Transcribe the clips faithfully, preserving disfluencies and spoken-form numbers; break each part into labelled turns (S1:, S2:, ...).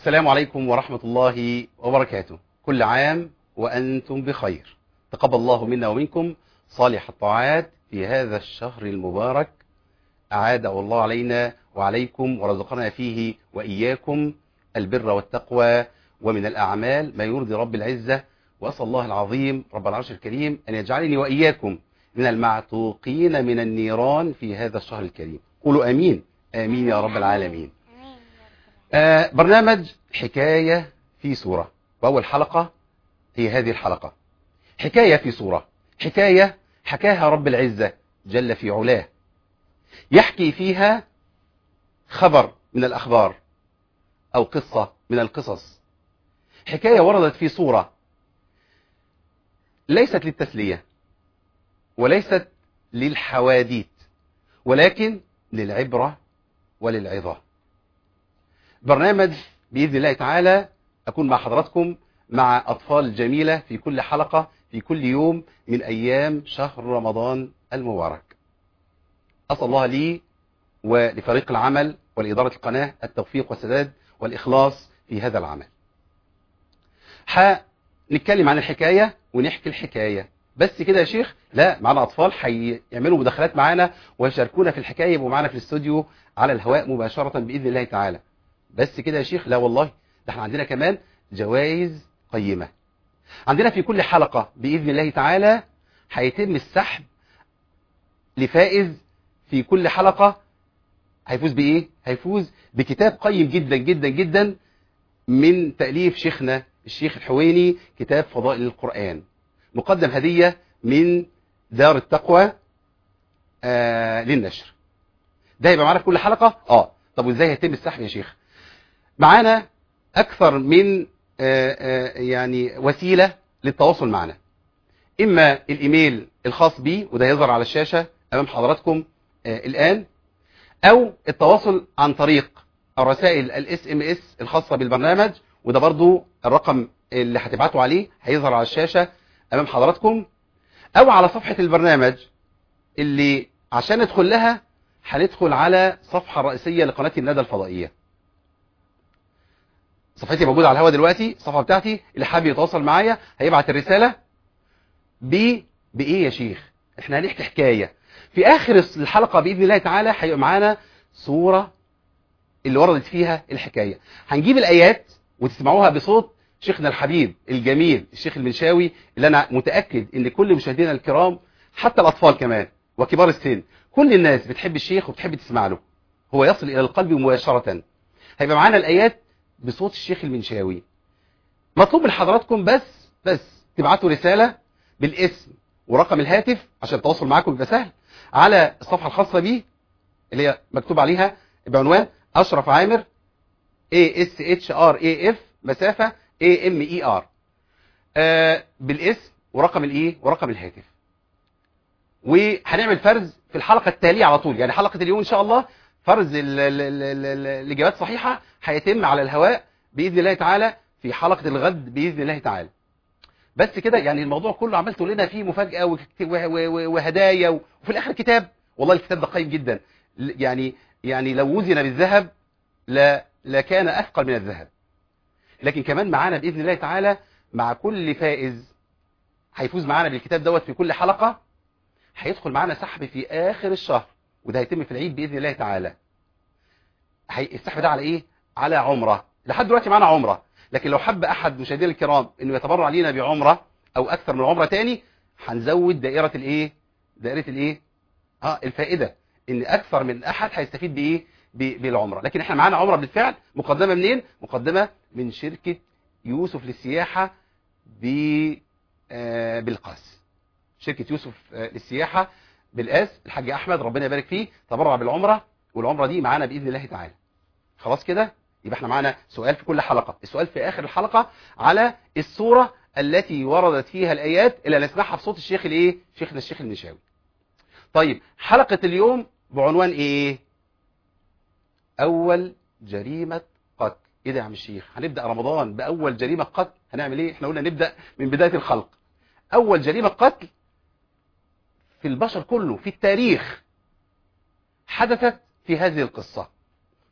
S1: السلام عليكم ورحمة الله وبركاته. كل عام وأنتم بخير. تقبل الله منا ومنكم صالح الطاعات في هذا الشهر المبارك، أعاده الله علينا وعليكم ورزقنا فيه وإياكم البر والتقوى ومن الأعمال ما يرضي رب العزة. وأسأل الله العظيم رب العرش الكريم أن يجعلني وإياكم من المعتوقين من النيران في هذا الشهر الكريم. قولوا أمين آمين يا رب العالمين. آه برنامج حكاية في سورة، وأول حلقة هي هذه الحلقة، حكاية في سورة. حكاية حكاها رب العزة جل في علاه، يحكي فيها خبر من الأخبار أو قصة من القصص. حكاية وردت في سورة ليست للتسلية وليست للحواديت، ولكن للعبرة وللعظة. برنامج بإذن الله تعالى أكون مع حضراتكم مع أطفال جميلة في كل حلقة في كل يوم من أيام شهر رمضان المبارك. أسأل الله لي ولفريق العمل ولإدارة القناة التوفيق والسداد والإخلاص في هذا العمل. هنتكلم عن الحكاية ونحكي الحكاية بس كده يا شيخ؟ لا، معنا أطفال هيعملوا مداخلات معانا ويشاركونا في الحكاية، يبقوا معانا في الاستوديو على الهواء مباشرة بإذن الله تعالى. بس كده يا شيخ؟ لا والله، ده احنا عندنا كمان جوائز قيمة. عندنا في كل حلقة بإذن الله تعالى هيتم السحب لفائز في كل حلقة. هيفوز بإيه؟ هيفوز بكتاب قيم جدا جدا جدا من تأليف شيخنا الشيخ الحويني، كتاب فضائل القرآن، مقدم هدية من دار التقوى آه للنشر. ده يبقى معانا في كل حلقة. اه طب وازاي هيتم السحب يا شيخ؟ معانا أكثر من آآ آآ يعني وسيلة للتواصل معنا. إما الإيميل الخاص بي وده يظهر على الشاشة أمام حضراتكم الآن، أو التواصل عن طريق الرسائل الاس ام اس الخاصة بالبرنامج، وده برضو الرقم اللي هتبعتوا عليه هيظهر على الشاشة أمام حضراتكم، أو على صفحة البرنامج اللي عشان ندخل لها هندخل على صفحة رئيسية لقناة الندى الفضائية. صفحتي موجودة على الهواء دلوقتي، الصفحة بتاعتي، اللي حابب يتواصل معايا هيبعت الرسالة ب بإيه يا شيخ؟ احنا هنحكي حكاية. في آخر الحلقة بإذن الله تعالى هيبقى معانا صورة اللي وردت فيها الحكاية. هنجيب الآيات وتسمعوها بصوت شيخنا الحبيب الجميل الشيخ المنشاوي، اللي أنا متأكد إن كل مشاهدينا الكرام حتى الأطفال كمان وكبار السن كل الناس بتحب الشيخ وبتحب تسمع له، هو يصل إلى القلب مباشرة. هيبقى معانا الآيات بصوت الشيخ المنشاوي. مطلوب من حضراتكم بس بس تبعتوا رسالة بالاسم ورقم الهاتف عشان التواصل معاكم يبقى سهل على الصفحة الخاصة بيه اللي هي مكتوب عليها بعنوان أشرف عامر A S H R A F مسافة A M E R آه بالاسم ورقم الايه ورقم الهاتف. وهنعمل فرز في الحلقة التالية على طول، يعني حلقة اليوم إن شاء الله فرز الإجابات صحيحة هيتم على الهواء بإذن الله تعالى في حلقة الغد بإذن الله تعالى. بس كده يعني الموضوع كله عملته لنا فيه مفاجأة وهدايا وفي الآخر كتاب. والله الكتاب ده قيم جدا، يعني يعني لو وزن بالذهب لا لكان أثقل من الذهب. لكن كمان معانا بإذن الله تعالى مع كل فائز هيفوز معانا بالكتاب دوت في كل حلقة هيدخل معانا سحب في آخر الشهر، وده هيتم في العيد بإذن الله تعالى. السحب ده على إيه؟ على عمرة. لحد دلوقتي معانا عمرة، لكن لو حب أحد مشاهدينا الكرام إنه يتبرع لينا بعمرة أو أكثر من عمرة تاني هنزود دائرة الإيه؟ دائرة الإيه؟ ها الفائدة إن أكثر من أحد هيستفيد بإيه؟ بالعمرة. لكن إحنا معانا عمرة بالفعل مقدمة منين؟ مقدمة من شركة يوسف للسياحة بالقاس. شركة يوسف للسياحة بالقاس، الحاج أحمد ربنا يبارك فيه تبرع بالعمرة، والعمرة دي معانا بإذن الله تعالى. خلاص كده يبقى احنا معانا سؤال في كل حلقة. السؤال في آخر الحلقة على السورة التي وردت فيها الآيات اللي نسمعها بصوت الشيخ الايه؟ شيخنا الشيخ المنشاوي. طيب حلقة اليوم بعنوان ايه؟ أول جريمة قتل. ايه ده يا عم الشيخ؟ هنبدأ رمضان بأول جريمة قتل؟ هنعمل ايه؟ احنا قلنا نبدأ من بداية الخلق. أول جريمة قتل في البشر كله في التاريخ حدثت في هذه القصة.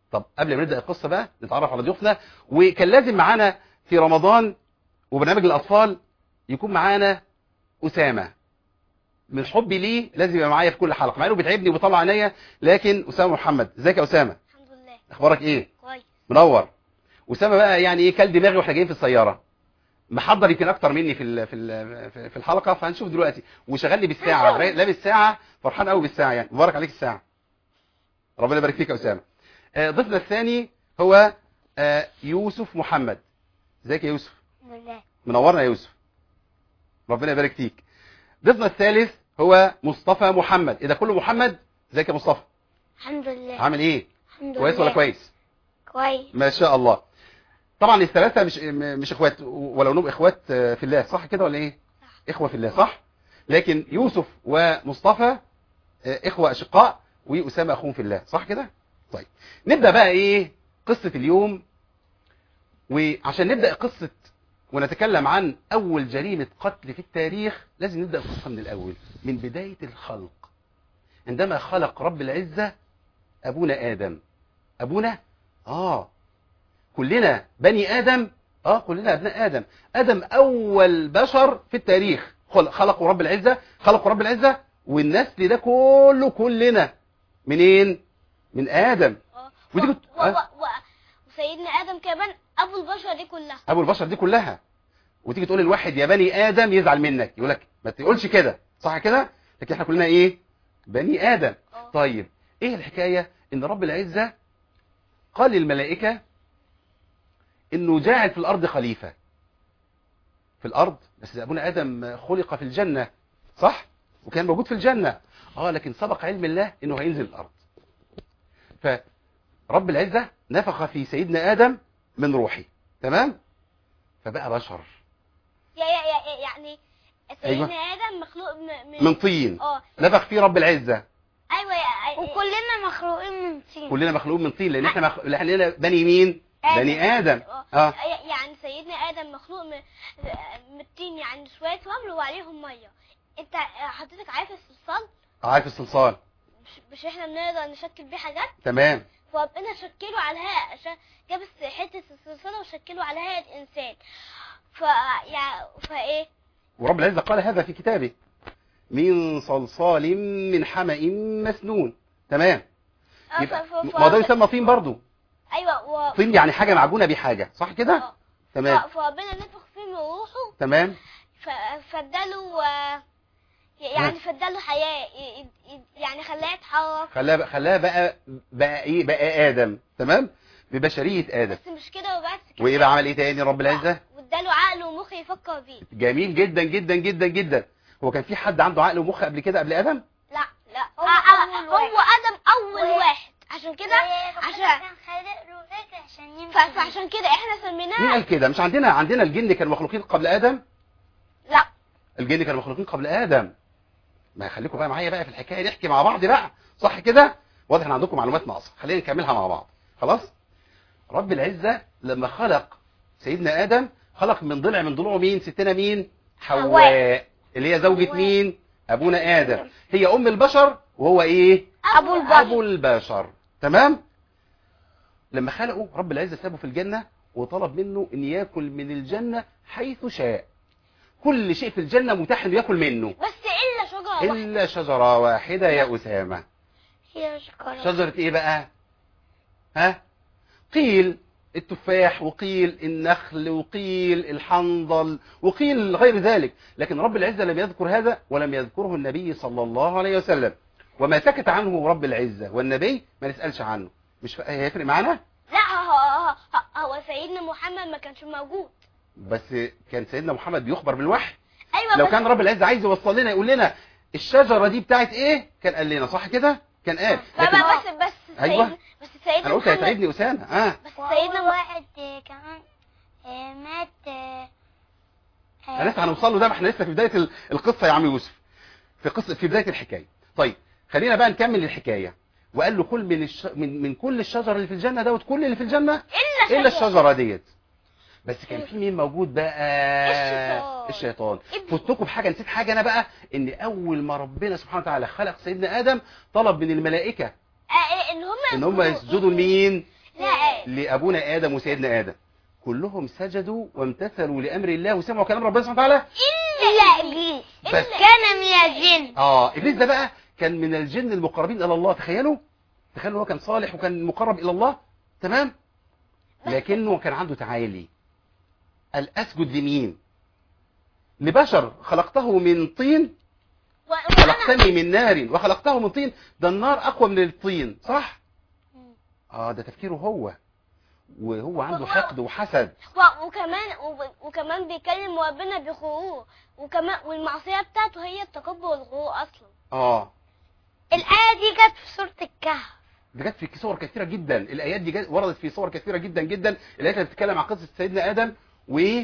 S1: طب قبل ما نبدا القصه بقى نتعرف على ضيوفنا. وكان لازم معانا في رمضان وبرنامج الاطفال يكون معانا اسامه، من حبي ليه لازم يبقى معايا في كل حلقه، مع انه بيتعبني وبيطلع عينيا، لكن اسامه محمد. ازيك يا اسامه؟
S2: الحمد لله.
S1: اخبارك ايه؟
S2: كويس.
S1: منور. اسامه بقى يعني ايه، كل دماغي واحنا جايين في السياره، محضر يمكن اكتر مني في ال في ال في الحلقه، فهنشوف دلوقتي. وشغل لي بالساعه، لابس ساعه، فرحان قوي بالساعه يعني. مبارك عليك الساعه، ربنا يبارك فيك يا اسامه. آه ضيفنا الثاني هو آه يوسف محمد. ازيك يا يوسف؟
S2: الحمد لله.
S1: منورنا يا يوسف، ربنا يبارك فيك. ضيفنا الثالث هو مصطفى محمد. ايه ده كله محمد؟ ازيك يا مصطفى؟
S2: الحمد لله.
S1: عامل ايه؟
S2: الحمد
S1: كويس
S2: لله.
S1: ولا كويس؟
S2: كويس.
S1: ما شاء الله. طبعا الثلاثه مش مش اخوات، ولو انهم اخوات في الله، صح كده ولا ايه؟
S2: صح.
S1: اخوه في الله، صح. لكن يوسف ومصطفى اخوه اشقاء، واسامه اخوهم في الله، صح كده. طيب نبدا بقى ايه قصه اليوم. وعشان نبدا قصه ونتكلم عن اول جريمه قتل في التاريخ، لازم نبدا القصه من الاول، من بدايه الخلق. عندما خلق رب العزه ابونا ادم. ابونا اه كلنا بني ادم، اه كلنا ابناء ادم. ادم اول بشر في التاريخ، خلقوا رب العزه، خلقوا رب العزه، والنسل ده كله كلنا منين؟ من ادم.
S2: اه
S1: ودي
S2: و...
S1: كنت
S2: و...
S1: آه؟
S2: و... وسيدنا ادم كمان ابو البشر دي كلها.
S1: ابو البشر دي كلها. وتيجي تقول للواحد يا بني ادم يزعل منك، يقول لك ما تقولش كده، صح كده. لكن احنا كلنا ايه؟ بني ادم.
S2: اه.
S1: طيب ايه الحكايه؟ ان رب العزه قال للملائكه انه جاعل في الارض خليفه في الارض. بس ابونا ادم خلق في الجنه، صح، وكان موجود في الجنه. اه لكن سبق علم الله انه هينزل الارض. فرب العزه نفخ في سيدنا ادم من روحي، تمام، فبقى بشر.
S2: يا يا يا يعني سيدنا
S1: أيوة.
S2: ادم مخلوق م...
S1: من طين.
S2: اه
S1: نفخ فيه رب العزه.
S2: ايوه يا... وكلنا مخلوقين من طين.
S1: كلنا مخلوقين من طين، لان احنا مخ... احنا بني مين؟
S2: آدم.
S1: بني ادم.
S2: اه يعني سيدنا ادم مخلوق من من الطين، يعني شويه رمل وعليهم ميه. انت حضرتك عارف الصلصال؟
S1: عارف الصلصال.
S2: مش, مش احنا بنقدر نشكل بيه حاجات؟
S1: تمام.
S2: فربنا شكله على هيئه، جاب حته الصلصال وشكله على هيئه انسان. ف يعني فايه؟
S1: ورب العزه قال هذا في كتابه، من صلصال من حمأ مسنون. تمام. يبقى ما ده يسمى طين برضو.
S2: ايوه و...
S1: طين يعني حاجه معجونه بحاجه، صح كده.
S2: اه.
S1: تمام.
S2: فربنا نفخ فيه من روحه.
S1: تمام.
S2: ف... فاداله يعني فاداله حياه، يعني خلاه يتحرك،
S1: خلاه بقى خلاه بقى بقى ايه بقى ادم، تمام، ببشريه ادم.
S2: بس مش كده وبس.
S1: وايه بقى عمل ايه تاني رب العزه؟
S2: واداله عقل ومخ يفكر بيه.
S1: جميل جدا جدا جدا جدا. هو كان في حد عنده عقل ومخ قبل كده قبل ادم؟
S2: لا لا هو, أول هو ادم اول واحد، عشان كده عشان عشان فعشان كده احنا سميناه.
S1: مين قال كده؟ مش عندنا عندنا الجن كانوا مخلوقين قبل ادم؟
S2: لا
S1: الجن كانوا مخلوقين قبل ادم. ما خليكم بقى معايا بقى في الحكايه، نحكي مع بعض بقى، صح كده. واضح ان عندكم معلومات ناقصه، خلينا نكملها مع بعض. خلاص. رب العزه لما خلق سيدنا ادم خلق من ضلع من ضلوعه مين؟ ستنا مين؟ حواء، اللي هي زوجة مين؟ ابونا ادم. هي ام البشر وهو ايه؟
S2: ابو البشر.
S1: ابو البشر. تمام. لما خلقوا رب العزه سابه في الجنه وطلب منه ان ياكل من الجنه حيث شاء. كل شيء في الجنه متاح انه ياكل منه،
S2: بس الا شجره واحده.
S1: الا شجره واحده يا اسامه.
S2: هي شجره.
S1: شجره ايه بقى؟ ها؟ قيل التفاح، وقيل النخل، وقيل الحنظل، وقيل غير ذلك. لكن رب العزه لم يذكر هذا، ولم يذكره النبي صلى الله عليه وسلم. وما سكت عنه رب العزه والنبي ما نسالش عنه. مش هيفرق معانا؟
S2: لا هو هو, هو سيدنا محمد ما كانش موجود،
S1: بس كان سيدنا محمد بيخبر بالوحي.
S2: ايوه.
S1: لو كان رب العزه عايز يوصل لنا يقول لنا الشجره دي بتاعت ايه، كان قال لنا، صح كده، كان قال.
S2: لكن بس بس
S1: ايوه
S2: بس سيدنا
S1: انا قلت هيتعبني اسامه. اه
S2: بس سيدنا واحد كمان مات.
S1: انا لسه هنوصل له ده، ما احنا لسه في بدايه القصه يا عم يوسف، في قصه في بدايه الحكايه. طيب خلينا بقى نكمل الحكايه. وقال له كل من الش... من من كل الشجر اللي في الجنه دوت، كل اللي في الجنه
S2: الا,
S1: إلا الشجره ديت. بس كان في مين موجود بقى؟
S2: الشيطان.
S1: الشيطان. فتكم بحاجه، نسيت حاجه انا بقى، ان اول ما ربنا سبحانه وتعالى خلق سيدنا ادم طلب من الملائكه
S2: آه ان هم
S1: ان هم يسجدوا لمين؟ لابونا ادم وسيدنا ادم كلهم سجدوا وامتثلوا لامر الله وسمعوا كلام ربنا سبحانه وتعالى
S2: الا ابليس كان من الجن.
S1: اه ابليس ده بقى كان من الجن المقربين الى الله. تخيلوا تخيلوا هو كان صالح وكان مقرب الى الله تمام، لكنه كان عنده تعالي. قال اسجد لمين؟ لبشر خلقته من طين خلقتني من نار وخلقته من طين. ده النار اقوى من الطين صح؟ اه ده تفكيره هو، وهو عنده حقد وحسد
S2: وكمان وكمان بيكلم ربنا بغرور، وكمان والمعصيه بتاعته هي التكبر والغرور اصلا.
S1: اه
S2: الايه دي جت في سوره الكهف.
S1: دي جت في صور كثيره جدا. الايات دي جت وردت في صور كثيره جدا جدا. الايات اللي بتتكلم عن قصه سيدنا ادم و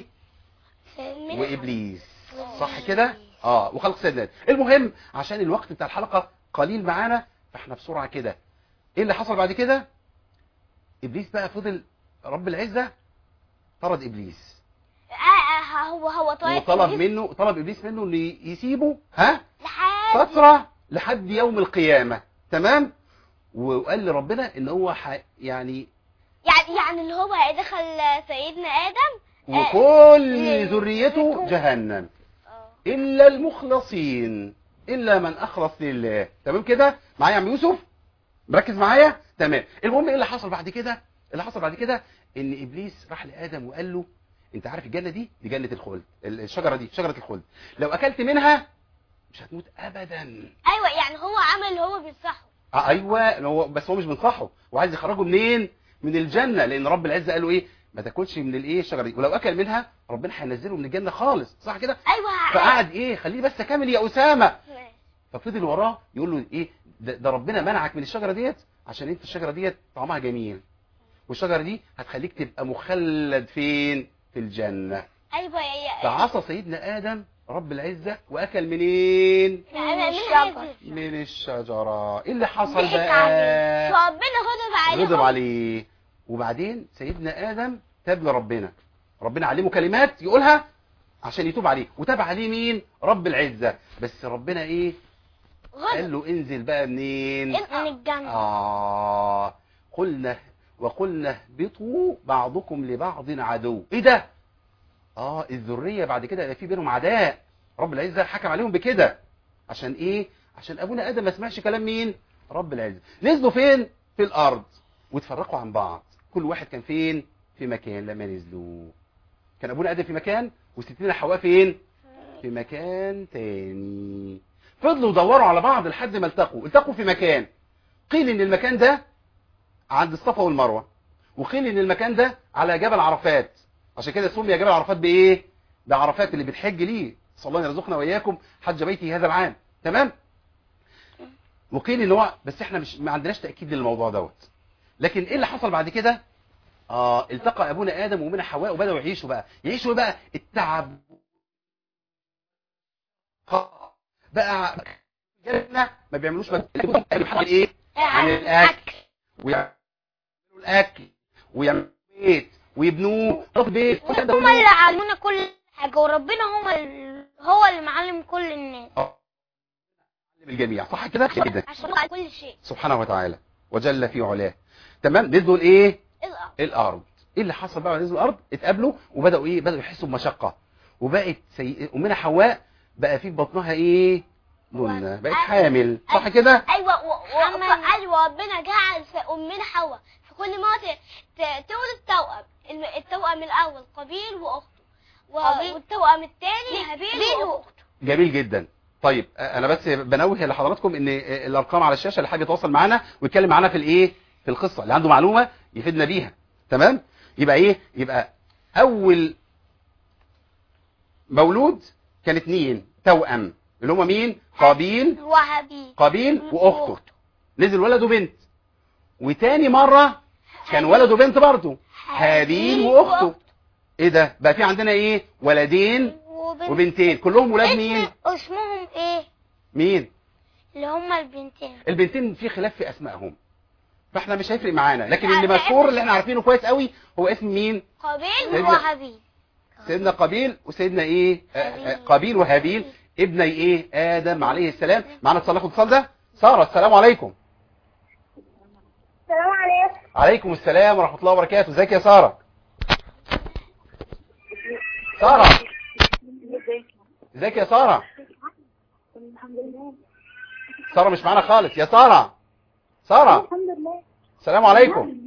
S1: وابليس صح كده؟ اه وخلق سيدنا ادم. المهم عشان الوقت بتاع الحلقه قليل معانا فاحنا بسرعه كده. ايه اللي حصل بعد كده؟ ابليس بقى فضل رب العزه طرد ابليس.
S2: اه هو هو طيب
S1: وطلب منه طلب ابليس منه انه يسيبه ها
S2: لحد
S1: فتره لحد يوم القيامه تمام. وقال لربنا ان هو ح... يعني
S2: يعني يعني اللي هو هيدخل سيدنا ادم
S1: وكل ذريته جهنم الا المخلصين، الا من اخلص لله. تمام كده معايا يا عم يوسف؟ مركز معايا؟ تمام. المهم ايه اللي حصل بعد كده؟ اللي حصل بعد كده ان ابليس راح لادم وقال له انت عارف الجنه دي دي جنه الخلد، الشجره دي شجره الخلد، لو اكلت منها مش هتموت ابدا.
S2: ايوه يعني هو عمل اللي هو بينصحه.
S1: اه ايوه هو بس هو مش بينصحه، وعايز يخرجه منين؟ من الجنه، لان رب العزه قال له ايه؟ ما تاكلش من الايه الشجره دي، ولو اكل منها ربنا هينزله من الجنه خالص صح كده؟
S2: ايوه.
S1: فقعد ايه خليه بس كامل يا اسامه. ففضل وراه يقول له ايه ده, ده ربنا منعك من الشجره ديت عشان انت الشجره ديت طعمها جميل، والشجره دي هتخليك تبقى مخلد فين؟ في الجنه.
S2: ايوه يا
S1: فعصى سيدنا ادم رب العزه واكل منين؟
S2: من الشجره.
S1: من الشجره. ايه اللي حصل بقى؟
S2: ربنا غضب عليه
S1: غضب عليه. وبعدين سيدنا ادم تاب لربنا، ربنا علمه كلمات يقولها عشان يتوب عليه، وتاب عليه مين؟ رب العزه. بس ربنا ايه؟
S2: غضب.
S1: قال له انزل بقى منين؟
S2: من الجنه.
S1: اه قلنا وقلنا اهبطوا بعضكم لبعض عدو. ايه ده؟ اه الذريه بعد كده يبقى في بينهم عداء. رب العزه حكم عليهم بكده عشان ايه؟ عشان ابونا ادم ما سمعش كلام مين؟ رب العزه. نزلوا فين؟ في الارض وتفرقوا عن بعض. كل واحد كان فين؟ في مكان. لما نزلوا كان ابونا ادم في مكان وستنا حواء فين؟ في مكان تاني. فضلوا يدوروا على بعض لحد ما التقوا. التقوا في مكان قيل ان المكان ده عند الصفا والمروه، وقيل ان المكان ده على جبل عرفات، عشان كده سمي جبل عرفات بايه؟ بعرفات اللي بتحج ليه. صلى الله يرزقنا واياكم حج بيتي هذا العام. تمام. وقيل ان هو بس احنا مش ما عندناش تاكيد للموضوع دوت. لكن ايه اللي حصل بعد كده؟ اه التقى ابونا ادم ومنى حواء وبداوا يعيشوا بقى يعيشوا بقى التعب بقى. جنة ما بيعملوش ايه عن الاكل، ويعملوا الاكل ويعملوا بيت ويبنوه في بيت.
S2: هم اللي علمونا كل حاجه، وربنا هو هو اللي معلم كل الناس.
S1: اه علم الجميع صح كده كده
S2: عشان كل شيء
S1: سبحانه وتعالى وجل في علاه. تمام. نزلوا الايه؟
S2: الارض.
S1: الارض. ايه اللي حصل بقى؟ نزلوا الارض اتقابلوا وبداوا ايه؟ بداوا يحسوا بمشقه، وبقت سي... امنا حواء بقى في بطنها ايه؟ نونه، بقت حامل صح كده؟
S2: ايوه و... و... ايوه ربنا جعل في امنا حواء في كل ما ت... ت... تولد توأم. التوأم الاول قابيل واخته، و... والتوأم الثاني هابيل واخته.
S1: جميل جدا. طيب انا بس بنوه لحضراتكم ان الارقام على الشاشه اللي حابب يتواصل معانا ويتكلم معانا في الايه؟ في القصه، اللي عنده معلومه يفيدنا بيها. تمام. يبقى ايه؟ يبقى اول مولود كان اثنين توأم اللي هم مين؟ قابيل
S2: وهابيل.
S1: قابيل واخته. نزل ولد وبنت. وتاني مره كان ولد وبنت برضه هابيل واخته. ايه ده؟ بقى في عندنا ايه؟ ولدين وبنتين كلهم ولاد مين؟
S2: اسمهم ايه؟
S1: مين؟
S2: اللي هم البنتين.
S1: البنتين في خلاف في اسمائهم، فاحنا مش هيفرق معانا، لكن اللي مشهور اللي احنا عارفينه كويس قوي هو اسم مين؟
S2: قابيل وهابيل.
S1: سيدنا قابيل وسيدنا ايه؟ قابيل وهابيل ابني ايه؟ ادم عليه السلام. معانا اتصال، ناخد الاتصال ده. ساره السلام عليكم.
S2: السلام عليكم.
S1: عليكم السلام ورحمة الله وبركاته. ازيك يا سارة؟ سارة ازيك يا سارة؟ سارة مش معانا خالص يا سارة. سارة
S2: الحمد لله.
S1: السلام عليكم.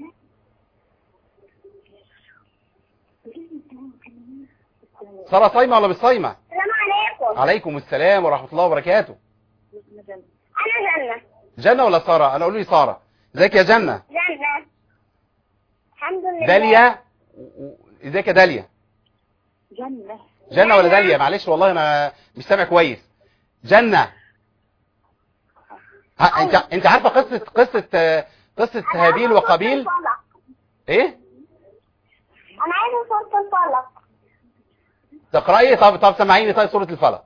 S1: سارة صايمة ولا مش صايمة؟
S2: السلام عليكم.
S1: عليكم السلام ورحمة الله وبركاته.
S2: أنا جنة.
S1: جنة ولا سارة؟ أنا أقول لي سارة. ازيك يا جنة؟
S2: جنة. الحمد لله.
S1: داليا. ازيك يا داليا؟
S2: جنة.
S1: جنة ولا داليا؟ معلش والله أنا مش سامع كويس. جنة. ها انت انت عارفة قصة قصة قصة هابيل وقابيل؟ ايه؟
S2: أنا عايزة سورة الفلق.
S1: تقرأي؟ طب طب سمعيني طيب سورة الفلق.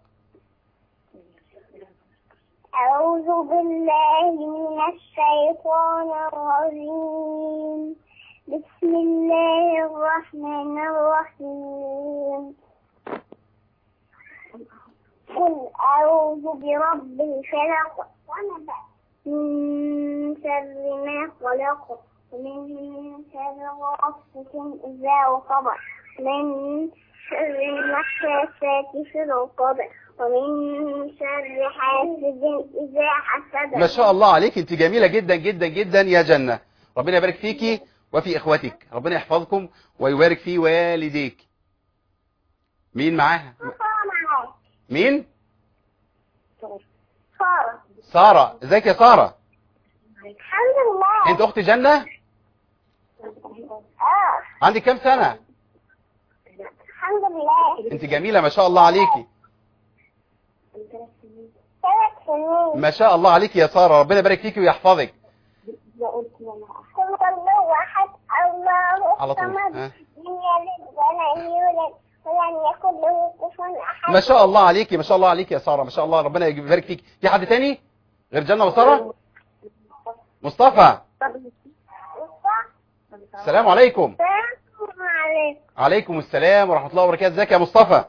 S2: أعوذ بالله من الشيطان الرجيم. بسم الله الرحمن الرحيم. قل أعوذ برب الفلق من شر ما خلق ومن شر غاسق إذا وقب من شر النفاثات في العقد ومن شر حاسد إذا حسد.
S1: ما شاء الله عليك، انت جميلة جدا جدا جدا يا جنة. ربنا يبارك فيكي وفي اخواتك، ربنا يحفظكم ويبارك في والديك. مين معاها؟ مين؟
S2: سارة.
S1: سارة. ازيك يا سارة؟
S2: الحمد لله.
S1: انت اخت جنة؟
S2: اه
S1: عندك كام سنة؟
S2: الحمد لله.
S1: انت جميلة ما شاء الله عليكي.
S2: ثلاث سنين.
S1: ما شاء الله عليكي يا سارة، ربنا يبارك فيكي ويحفظك.
S2: قل الله احد الله
S1: على طول.
S2: الصمد
S1: ها؟
S2: لم يلد ولم يولد ولم يكن له كفوا احد.
S1: ما شاء الله عليكي ما شاء الله عليكي يا سارة، ما شاء الله، ربنا يبارك فيك. في حد تاني غير جنة وسارة؟ مصطفى. السلام عليكم.
S2: السلام عليكم.
S1: عليكم السلام ورحمة الله وبركاته. ازيك يا مصطفى؟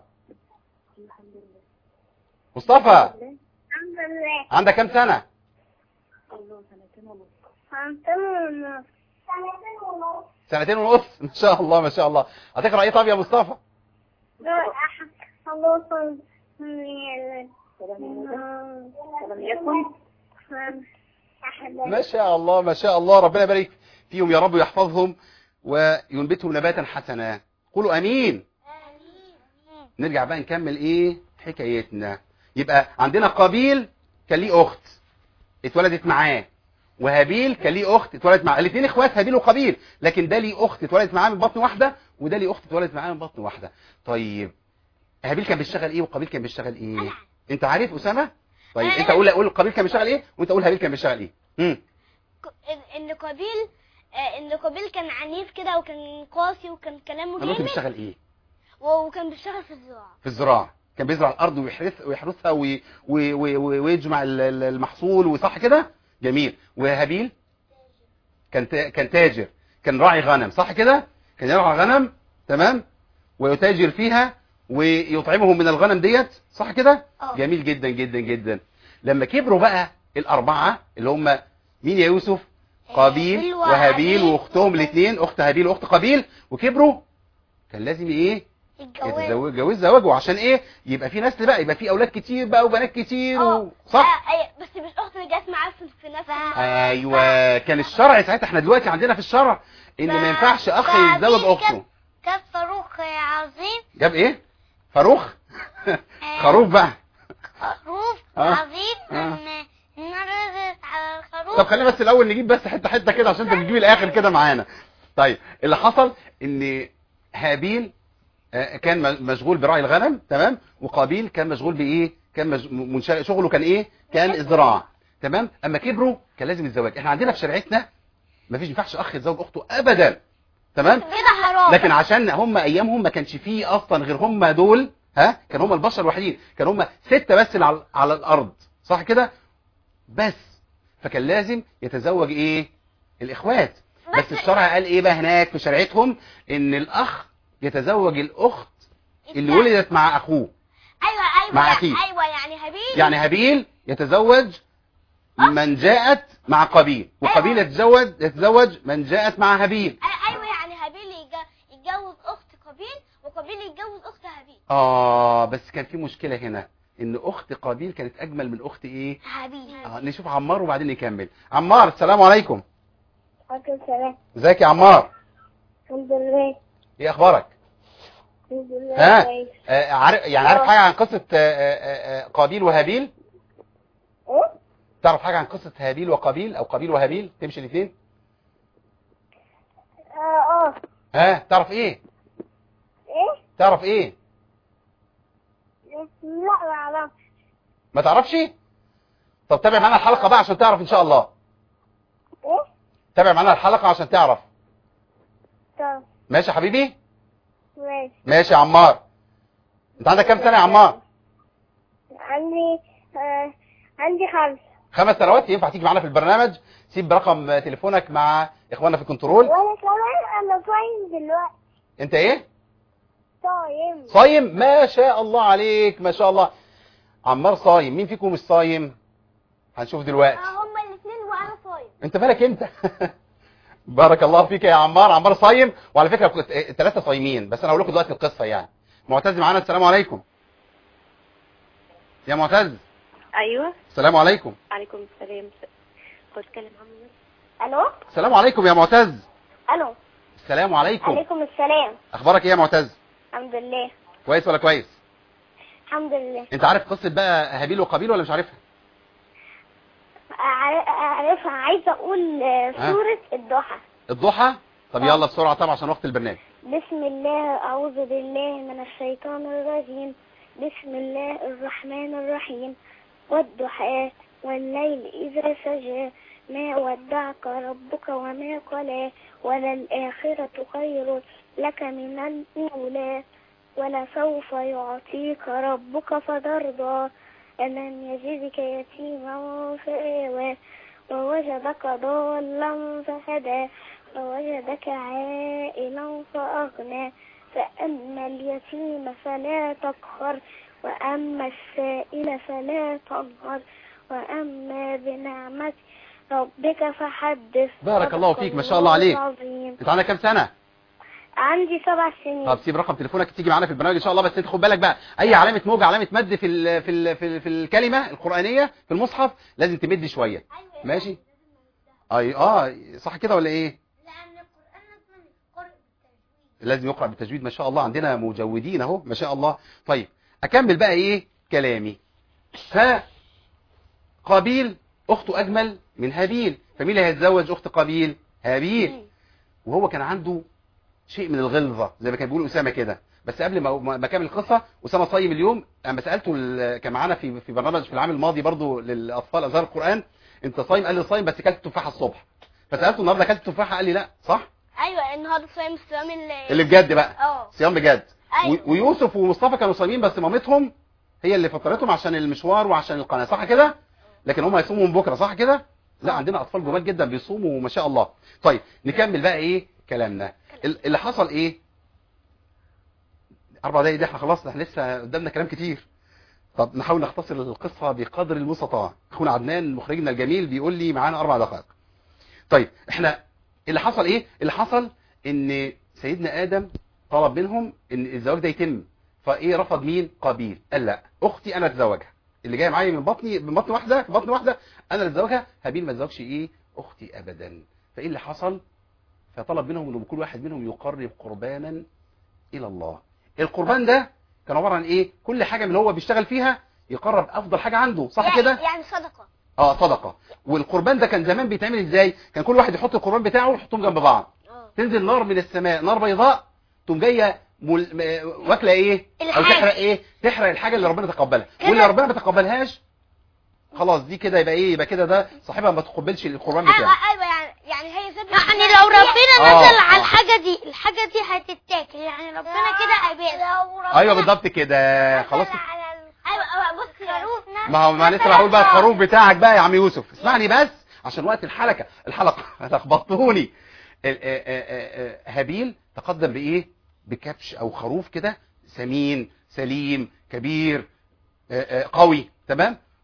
S1: مصطفى
S2: الحمد لله.
S1: عندك كام سنة؟
S2: سنتين ونص. سنتين ونص.
S1: سنتين ونص. ما شاء الله ما شاء الله. هتقرأ ايه طب يا مصطفى؟
S2: الله احد الله الصمد لم يلد ولم يكن احد.
S1: ما شاء الله ما شاء الله، ربنا يبارك فيهم يا رب ويحفظهم وينبتهم نباتا حسنا. قولوا امين. نرجع بقى نكمل ايه حكايتنا. يبقى عندنا قابيل كان ليه اخت اتولدت معاه، وهابيل كان ليه اخت اتولدت معاه. الاثنين اخوات هابيل وقابيل، لكن ده ليه اخت اتولدت معاه من بطن واحده، وده ليه اخت اتولدت معاه من بطن واحده. طيب هابيل كان بيشتغل ايه وقابيل كان بيشتغل ايه؟ انت عارف اسامه؟ طيب انت قول قول قابيل كان بيشتغل ايه وانت قول هابيل كان بيشتغل ايه. امم
S2: ان قابيل ان قابيل كان عنيف كده وكان قاسي وكان كلامه
S1: كان
S2: جامد،
S1: بيشتغل ايه؟
S2: وكان بيشتغل في الزراعه.
S1: في الزراعه، كان بيزرع الارض ويحرث ويحرثها وي وي وي ويجمع المحصول، وصح كده؟ جميل. وهابيل كان كان تاجر، كان راعي غنم، صح كده؟ كان يرعى غنم، تمام، ويتاجر فيها ويطعمهم من الغنم ديت، صح كده؟
S2: أوه.
S1: جميل جدا جدا جدا. لما كبروا بقى الاربعه اللي هم مين يا يوسف؟ قابيل وهابيل واختهم الاثنين، اخت هابيل واخت قابيل، وكبروا كان لازم ايه؟ يتزوج جواز زواجه. عشان ايه؟ يبقى في نسل بقى، يبقى في اولاد كتير بقى وبنات كتير و... صح؟
S2: آه بس مش اخت اللي جت معاه في نفس.
S1: ايوه كان الشرع ساعتها، احنا دلوقتي عندنا في الشرع ان ما ينفعش اخ يتزوج اخته.
S2: جاب فاروخ عظيم.
S1: جاب ايه؟ فاروخ؟ خروف بقى.
S2: خروف
S1: آه.
S2: عظيم.
S1: آه.
S2: نرد على الخروف.
S1: طب خلينا بس الاول نجيب بس حته حته كده عشان انت بتجيب الاخر كده معانا. طيب اللي حصل ان هابيل كان مشغول برعي الغنم، تمام، وقابيل كان مشغول بايه؟ كان مج... منشغ... شغله كان ايه؟ كان الزراعه، تمام. اما كبروا كان لازم الزواج. احنا عندنا في شريعتنا ما فيش ينفعش اخ يتزوج اخته ابدا، تمام،
S2: كده حرام.
S1: لكن عشان هم ايامهم ما كانش فيه اصلا غير هم دول، ها، كان هم البشر الوحيدين، كان هم ستة بس اللي على... على الارض، صح كده؟ بس فكان لازم يتزوج ايه؟ الاخوات. بس الشرع قال ايه بقى هناك في شريعتهم؟ ان الاخ يتزوج الاخت اللي ولدت مع اخوه.
S2: ايوه ايوه
S1: مع أخيه.
S2: ايوه يعني هابيل
S1: يعني هابيل يتزوج من جاءت مع قابيل، وقابيل يتزوج يتزوج من جاءت مع هابيل.
S2: ايوه يعني هابيل يتجوز اخت قابيل وقابيل يتجوز اخت هابيل.
S1: اه بس كان في مشكلة هنا، ان اخت قابيل كانت اجمل من اخت ايه؟
S2: هابيل.
S1: آه نشوف عمار وبعدين نكمل. عمار السلام عليكم.
S2: وعليكم السلام.
S1: ازيك يا عمار؟
S2: الحمد لله.
S1: ايه اخبارك؟
S2: الحمد لله.
S1: ها آه عارف يعني عارف حاجة عن قصة آه آه آه قابيل وهابيل؟
S2: ايه؟
S1: تعرف حاجة عن قصة هابيل وقابيل او قابيل وهابيل؟ تمشي الاثنين؟
S2: اه اه.
S1: ها تعرف ايه؟
S2: ايه؟
S1: تعرف ايه؟
S2: لا ما اعرفش.
S1: ما تعرفش؟ طب تابع معانا الحلقة بقى عشان تعرف ان شاء الله.
S2: ايه؟
S1: تابع معانا الحلقة عشان تعرف.
S2: طب
S1: ماشي يا حبيبي؟
S2: ماشي.
S1: ماشي يا عمار. انت عندك كام سنة يا عمار؟
S2: عندي آه عندي خمسة.
S1: خمس سنوات. ينفع تيجي معانا في البرنامج؟ سيب رقم تليفونك مع اخواننا في الكنترول.
S2: وانا كمان انا صايم دلوقتي.
S1: انت ايه؟
S2: صايم.
S1: صايم؟ ما شاء الله عليك، ما شاء الله. عمار صايم، مين فيكم مش صايم؟ هنشوف دلوقتي.
S2: اه هما الاثنين وانا صايم.
S1: انت مالك انت؟ بارك الله فيك يا عمار. عمار صايم، وعلى فكرة كنت الثلاثة صايمين، بس انا هقول لكم دلوقتي القصة يعني. معتز معانا، السلام عليكم. يا معتز.
S3: ايوه
S1: السلام عليكم.
S3: عليكم السلام. خد كلم عمي.
S2: الو.
S1: السلام عليكم يا معتز.
S2: الو.
S1: السلام عليكم.
S2: عليكم السلام.
S1: اخبارك ايه يا معتز؟
S2: الحمد لله.
S1: كويس ولا كويس؟
S2: الحمد لله.
S1: انت عارف قصة بقى هابيل وقابيل ولا مش عارفها؟
S2: أع- اعرفها. عايزه اقول آه،
S1: ها؟
S2: سوره الضحى.
S1: الضحى؟ طب
S2: آه.
S1: يلا بسرعة طبعا عشان وقت البرنامج.
S2: بسم الله، أعوذ بالله من الشيطان الرجيم. بسم الله الرحمن الرحيم. والضحى والليل إذا سجى، ما ودعك ربك وما قلى، وللآخرة خير لك من الأولى، ولسوف يعطيك ربك فترضى، ألم يجدك يتيما فآوى، ووجدك ضالا فهدى، ووجدك عائلا فأغنى، فأما اليتيم فلا تقهر، وأما السائل فلا تنهر، وأما بنعمة ربك فحدث.
S1: بارك الله فيك، ما شاء الله عليك.
S2: العظيم.
S1: انت عندك كام سنة؟
S2: عندي سبع سنين.
S1: طب سيب رقم تليفونك تيجي معانا في البرنامج ان شاء الله، بس انت خد بالك بقى، اي علامة موج علامة مد في ال في ال في, ال في الكلمة القرآنية في المصحف لازم تمد شوية. ماشي؟ اي اه صح كده ولا ايه؟
S2: لأن القرآن لازم يقرأ بالتجويد.
S1: لازم يقرأ بالتجويد. ما شاء الله عندنا مجودين اهو ما شاء الله. طيب اكمل بقى ايه كلامي. فقابيل اخته اجمل من هابيل، فمين اللي هيتزوج اخت قابيل؟ هابيل. وهو كان عنده شيء من الغلظة زي ما كان بيقول أسامة كده. بس قبل ما ما اكمل القصة، أسامة صايم اليوم. انا سالته كان معانا في في برنامج في العام الماضي برضو للاطفال ازهار القرآن، انت صايم؟ قال لي صايم بس كلت تفاحة الصبح. فسالته النهارده كلت تفاحة؟ قال لي لا. صح؟
S2: ايوه النهارده صايم الصيام اللي
S1: اللي بجد بقى.
S2: اه
S1: صيام بجد.
S2: أيوة.
S1: و- ويوسف ومصطفى كانوا صايمين بس مامتهم هي اللي فطرتهم عشان المشوار وعشان القناة. صح كده؟ لكن هم هيصوموا من بكره. صح كده؟ لا عندنا اطفال جمال جدا بيصوموا ما شاء الله. طيب نكمل بقى ايه كلامنا. ال- اللي حصل ايه؟ اربع دقايق دي احنا خلاص، احنا لسه قدامنا كلام كتير. طب نحاول نختصر القصة بقدر المستطاع. اخونا عدنان مخرجنا الجميل بيقول لي معانا اربع دقائق. طيب احنا اللي حصل ايه؟ اللي حصل ان سيدنا ادم طلب منهم ان الزواج ده يتم، فايه رفض مين؟ قابيل. قال لا، اختي انا اتزوجها، اللي جايه معايا من بطني من بطن واحده في بطن واحده انا اللي اتزوجها. هابيل ما اتزوجش ايه؟ اختي ابدا. فايه اللي حصل؟ فطلب منهم ان كل واحد منهم يقرب قربانا الى الله. القربان ده كان عباره عن ايه؟ كل حاجه من اللي هو بيشتغل فيها يقرب افضل حاجه عنده. صح
S2: يعني
S1: كده؟
S2: يعني صدقه.
S1: اه صدقه. والقربان ده كان زمان بيتعمل ازاي؟ كان كل واحد يحط القربان بتاعه ويحطهم جنب بعض.
S2: اه
S1: تنزل نار من السماء، نار بيضاء، تقوم جايه مل... م- واكله ايه؟ او
S2: الحاجة.
S1: تحرق ايه؟ تحرق الحاجه اللي ربنا تقبلها، واللي ربنا ما تقبلهاش خلاص دي كده يبقى ايه؟ يبقى كده ده صاحبها ما تقبلش القربان
S2: ايوه
S1: بتاعه.
S2: ايوه يعني يعني هي سبب
S4: يعني لو ربنا
S1: آه،
S4: نزل على
S1: آه.
S4: الحاجة دي الحاجة دي هتتاكل، يعني ربنا كده قابلها.
S1: ايوه بالظبط كده. خلاص.
S2: ايوه بص خروف
S1: ما هو ما لسه هقول بقى الخروف بتاعك بقى يا عم يوسف. اسمعني بس عشان وقت الحلقه الحلقه هتخبطوني. ال- آه، آه، آه، هابيل تقدم بايه؟ بكبش او خروف كده سمين سليم كبير آه، آه، قوي تمام.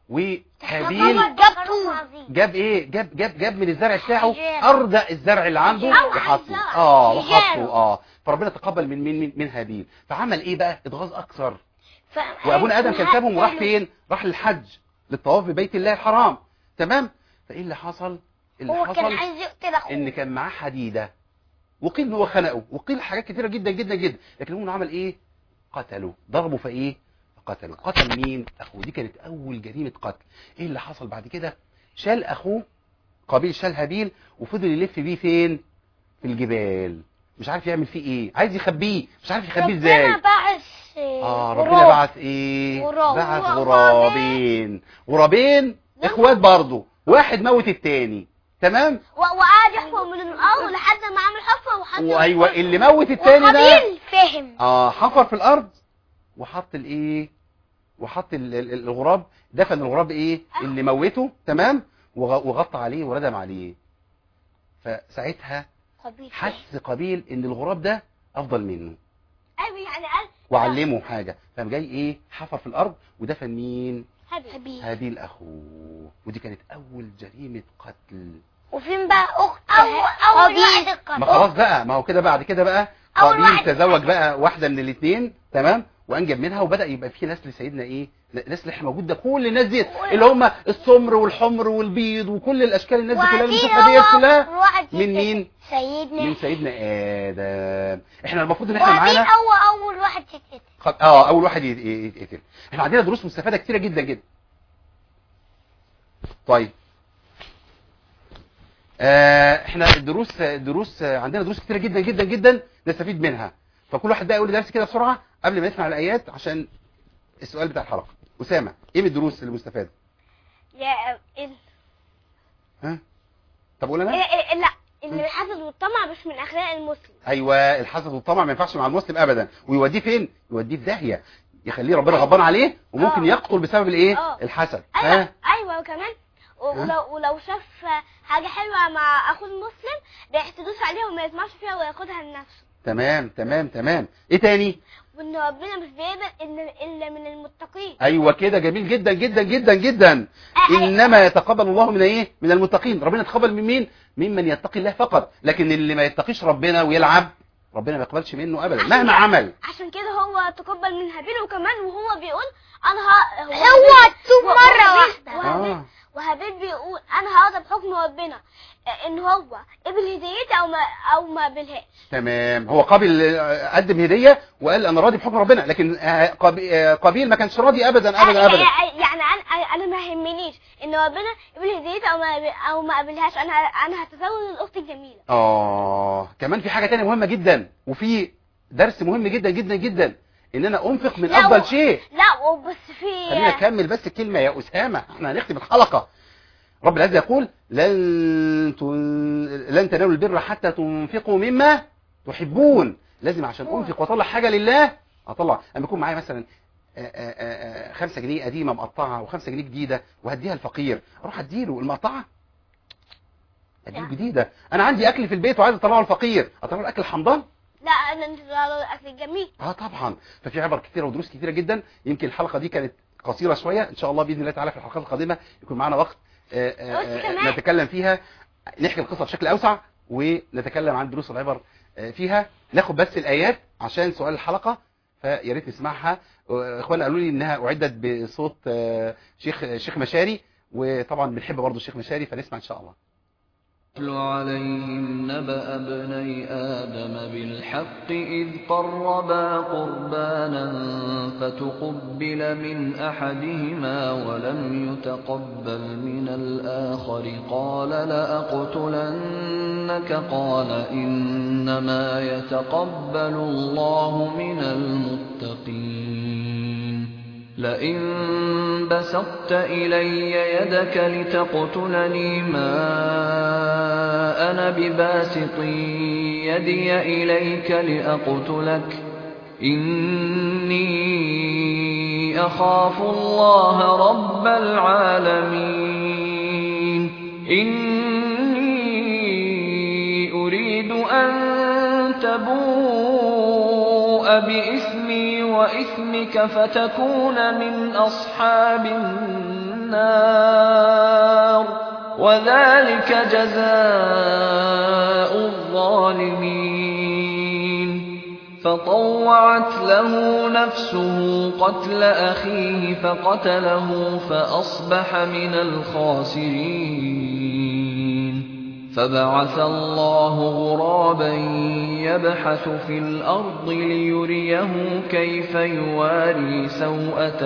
S1: وهابيل
S4: جاب طول.
S1: جاب ايه جاب جاب جاب من الزرع بتاعه اردأ الزرع اللي عنده وحطه اه وحطه اه فربنا تقبل من من من, من هابيل. فعمل ايه بقى؟ اتغاظ اكثر. وابونا ادم كان سابهم وراح فين؟ راح للحج للطواف ببيت الله الحرام. تمام. فايه اللي حصل؟ اللي
S4: هو
S1: حصل
S4: كان عايز يقتل اخوه
S1: ان كان معاه حديده، وقيل ان هو خنقه، وقيل حاجات كتيره جدا جدا جدا، لكن هو عمل ايه؟ قتله، ضربه فايه؟ قتله. قتل مين؟ اخوه. دي كانت اول جريمه قتل. ايه اللي حصل بعد كده؟ شال اخوه قابيل، شال هابيل وفضل يلف بيه فين؟ في الجبال. مش عارف يعمل فيه ايه، عايز يخبيه مش عارف يخبيه ازاي.
S4: ربنا بعث
S1: اه ربنا بعث ايه؟
S4: غراب.
S1: بعث غرابين. غرابين اخوات برضه، واحد موت التاني. تمام.
S2: وقعد يحفر من الارض لحد ما عمل حفره وحط.
S1: وايوه اللي موت التاني ده
S4: وقابيل فهم
S1: اه حفر في الارض وحط الايه؟ وحط ال- ال- الغراب، دفن الغراب ايه؟ اللي موته. تمام. وغ- وغطى عليه وردم عليه. فساعتها
S4: قابيل
S1: حس قابيل ان الغراب ده افضل منه
S2: ايوه يعني قال
S1: وعلمه حاجه، فقام جاي ايه؟ حفر في الارض ودفن مين؟
S4: هابيل.
S1: هابيل اخوه. ودي كانت اول جريمه قتل.
S4: وفين بقى اخت
S2: أول- أول واحد
S4: قابيل؟
S1: ما خلاص بقى، ما هو كده بعد كده بقى
S4: أول
S1: قابيل
S4: واحد
S1: تزوج بقى واحده من الاثنين. تمام. وانجب منها وبدا يبقى في نسل سيدنا ايه؟ نسل احنا موجود ده كل الناس ديت اللي هم السمر والحمر والبيض وكل الاشكال، الناس دي كلها اللي بنشوفها ديت كلها من مين؟
S4: سيدنا
S1: من سيدنا ادم. احنا المفروض ان احنا
S4: وقابيل
S1: معانا
S4: هو اول واحد يتقتل.
S1: خ- اه اول واحد يت- يتقتل. احنا عندنا دروس مستفاده كتيره جدا جدا. طيب آه احنا الدروس دروس عندنا دروس كتيره جدا جدا جدا نستفيد منها. فكل واحد بقى يقول لي درس كده بسرعه قبل ما نسمع الايات عشان السؤال بتاع الحلقه. اسامه، ايه من الدروس اللي مستفاده؟
S2: يا ال...
S1: ها طب قول انا.
S2: إيه إيه لا ان الحسد والطمع مش من اخلاق المسلم.
S1: ايوه الحسد والطمع ما ينفعش مع المسلم ابدا، ويوديه فين؟ يوديه في داهيه، يخليه ربنا غضبان عليه وممكن
S2: آه.
S1: يقتل بسبب الايه؟
S2: آه.
S1: الحسد.
S2: ايوه
S1: ها
S2: ايوه وكمان ولو ولو شاف حاجه حلوه مع اخوه المسلم بيحتدوس عليها وما يسمعش فيها وياخدها لنفسه.
S1: تمام تمام تمام. ايه تاني؟
S2: وان ربنا مش بيقبل ان الا من المتقين.
S1: ايوه كده جميل جدا جدا جدا جدا.
S2: آه،
S1: انما يتقبل الله من ايه؟ من المتقين. ربنا يتقبل من مين؟ ممن يتقي الله فقط، لكن اللي ما يتقيش ربنا ويلعب ربنا ما يقبلش منه ابدا
S2: عشان
S1: مهما
S2: كده-
S1: عمل.
S2: عشان كده هو تقبل من هابيل وكمان وهو بيقول انا ه...
S4: هو
S2: هابيل-
S4: توب
S2: و-
S4: مرة
S2: وهابيل-
S4: واحدة.
S2: وهابيل,
S1: آه.
S2: وهابيل بيقول انا هرضى بحكم ربنا ان هو قبل هديتي او ما او ما قبلهاش.
S1: تمام. هو قابل آه، قدم هديه وقال انا راضي بحكم ربنا، لكن آه، قابي- آه، قابيل ما كانش راضي ابدا ابدا ابدا.
S2: يعني انا انا ما يهمنيش ان ربنا قبل هديتي او ما او ما قبلهاش، انا انا هتزوج الاخت الجميله.
S1: اه كمان في حاجه تانية مهمه جدا، وفي درس مهم جدا جدا جدا، ان انا انفق من
S2: لا،
S1: افضل
S2: و-
S1: شيء.
S2: لا وبس في
S1: خلينا نكمل بس الكلمه يا اسامه، احنا هنختم الحلقه. رب العزة يقول لن تن... لن تنالوا البر حتى تنفقوا مما تحبون. لازم عشان انفق واطلع حاجه لله اطلع. اما يكون معايا مثلا آآ آآ خمسة جنيه قديمه مقطعه وخمسة جنيه جديده وهديها الفقير، اروح اديله المقطعه اديله جديده. انا عندي اكل في البيت وعايز اطلعه الفقير، اطلعه الاكل الحمضان؟
S2: لا انا الاكل الجميل.
S1: اه طبعا. ففي عبر كتيره ودروس كتيره جدا. يمكن الحلقه دي كانت قصيره شويه، ان شاء الله باذن الله تعالى في الحلقات القادمه يكون معانا وقت آآ آآ نتكلم فيها، نحكي القصه بشكل اوسع ونتكلم عن دروس العبر فيها. ناخد بس الايات عشان سؤال الحلقه، فيا ريت نسمعها. اخواننا قالوا لي انها اعدت بصوت شيخ شيخ مشاري، وطبعا بنحب برضه الشيخ مشاري، فنسمع ان شاء الله.
S5: اتل عليهم نبأ ابني آدم بالحق إذ قربا قربانا فتقبل من أحدهما ولم يتقبل من الآخر قال لأقتلنك قال إنما يتقبل الله من المتقين لئن بسطت إلي يدك لتقتلني ما أنا بباسط يدي إليك لأقتلك إني أخاف الله رب العالمين إني أريد أن تبوء بإثمي وإثمك فتكون من أصحاب النار وذلك جزاء الظالمين فطوعت له نفسه قتل أخيه فقتله فأصبح من الخاسرين فبعث الله غرابا يبحث في الأرض ليريه كيف يواري سوءة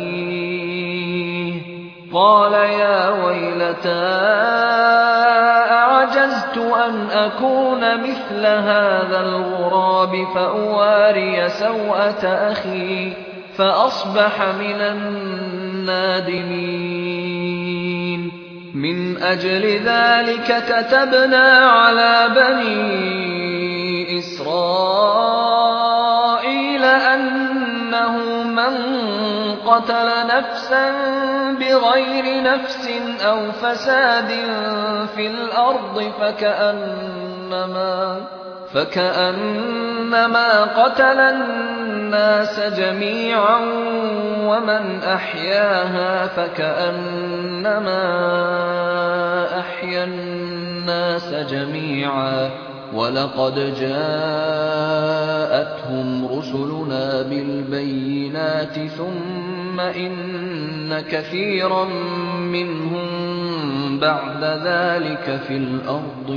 S5: أخيه قال يا ويلتى أعجزت أن أكون مثل هذا الغراب فأواري سوءة أخي فأصبح من النادمين من أجل ذلك كتبنا على بني إسرائيل أنه من قتل نفسا بغير نفس أو فساد في الأرض فكأنما فكأنما قتل الناس جميعا ومن أحياها فكأنما أحيا الناس جميعا ولقد جاءتهم رسلنا بالبينات ثم إن كثيرا منهم بعد ذلك في الأرض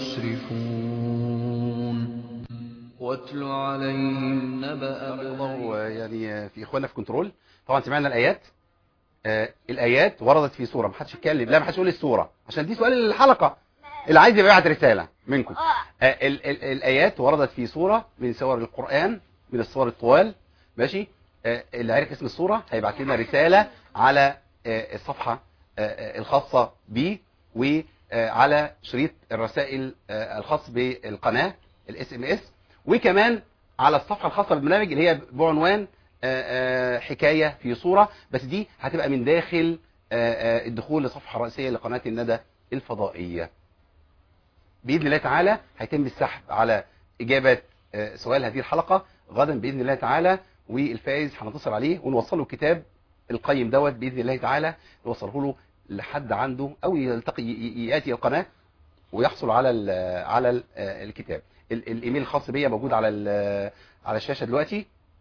S5: لمسرفون واتل عليهم نبأ
S1: الله يعني في إخواننا في كنترول. طبعا سمعنا الآيات. آه الآيات وردت في سورة، محدش يتكلم، لا محدش يقول السورة عشان دي سؤال الحلقة اللي عايز يبقى يبعت رسالة منكم. آه ال ال الآيات وردت في سورة من سور القرآن، من السور الطوال، ماشي. آه اللي عارف اسم السورة هيبعت لنا رسالة على آه الصفحة آه الخاصة بي وعلى شريط الرسائل آه الخاص بالقناة الاس ام اس، وكمان على الصفحة الخاصة بالبرنامج اللي هي بعنوان آآ آآ حكاية في صورة، بس دي هتبقى من داخل آآ الدخول لصفحة رئيسية لقناة الندى الفضائية. بإذن الله تعالى هيتم السحب على إجابة سؤال هذه الحلقة غدا بإذن الله تعالى، والفائز هنتصل عليه ونوصله الكتاب القيم دوت بإذن الله تعالى، نوصله له لحد عنده أو يلتقي يأتي القناة ويحصل على ال على ال الكتاب. الايميل الخاص بيا موجود على على الشاشه دلوقتي.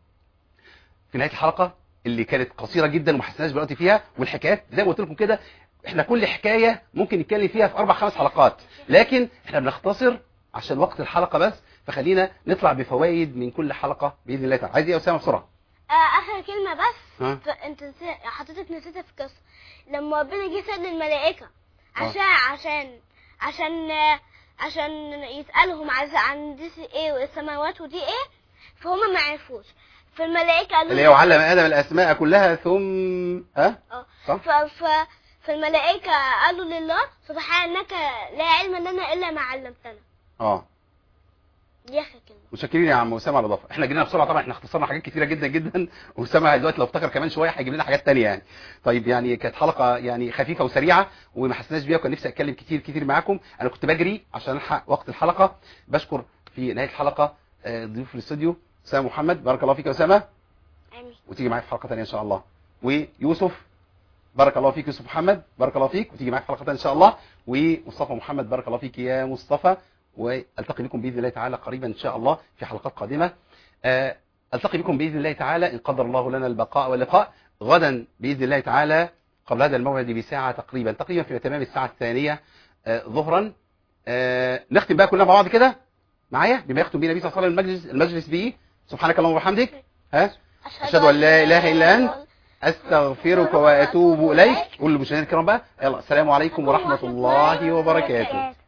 S1: في نهايه الحلقه اللي كانت قصيره جدا وما حسناش دلوقتي فيها، والحكايات زي ما قلت لكم كده احنا كل حكايه ممكن نتكلم فيها في اربع خمس حلقات، لكن احنا بنختصر عشان وقت الحلقه بس، فخلينا نطلع بفوائد من كل حلقه باذن الله تعالى. عايز ايه يا اسامه بسرعه؟
S2: آه اخر كلمه بس.
S1: ها؟
S2: انت حضرتك نسيتها في القصه لما ربنا جه سال الملائكه عشان
S1: آه.
S2: عشان عشان عشان يسألهم عن دي ايه والسماوات ودي ايه، فهم ما عرفوش. فالملائكة قالوا
S1: اللي هي وعلم آدم الأسماء كلها ثم ها
S2: اه
S1: صح.
S2: ف... ف... فالملائكة قالوا لله سبحانك لا علم لنا إلا ما علمتنا.
S1: اه
S2: دي اخر كلمة.
S1: متشكرين يا عم اسامه على الاضافه. احنا جرينا بسرعه طبعا، احنا اختصرنا حاجات كثيره جدا جدا، واسامه دلوقتي لو افتكر كمان شويه هيجيب لنا حاجات ثانيه يعني. طيب يعني كانت حلقه يعني خفيفه وسريعه وما حسناش بيها، وكان نفسي اتكلم كتير كتير معاكم، انا كنت بجري عشان الحق وقت الحلقه. بشكر في نهايه الحلقه ضيوف الاستوديو اسامه محمد، بارك الله فيك يا اسامه.
S2: امين.
S1: وتيجي معايا في حلقه ثانيه ان شاء الله. ويوسف بارك الله فيك، يوسف محمد بارك الله فيك، وتيجي معايا في حلقه ثانيه ان شاء الله. ومصطفى محمد بارك الله فيك يا مصطفى، والتقي بكم باذن الله تعالى قريبا ان شاء الله في حلقات قادمه. التقي بكم باذن الله تعالى ان قدر الله لنا البقاء واللقاء غدا باذن الله تعالى قبل هذا الموعد بساعه تقريبا تقريبا في تمام الساعه الثانيه ظهرا. نختم بقى كلنا مع بعض كده معايا بما يختم بينا النبي صلى الله عليه وسلم المجلس المجلس به. سبحانك اللهم وبحمدك، ها اشهد ان لا اله الا انت استغفرك واتوب اليك. قول للمشاهدين الكرام بقى يلا السلام عليكم ورحمه الله وبركاته.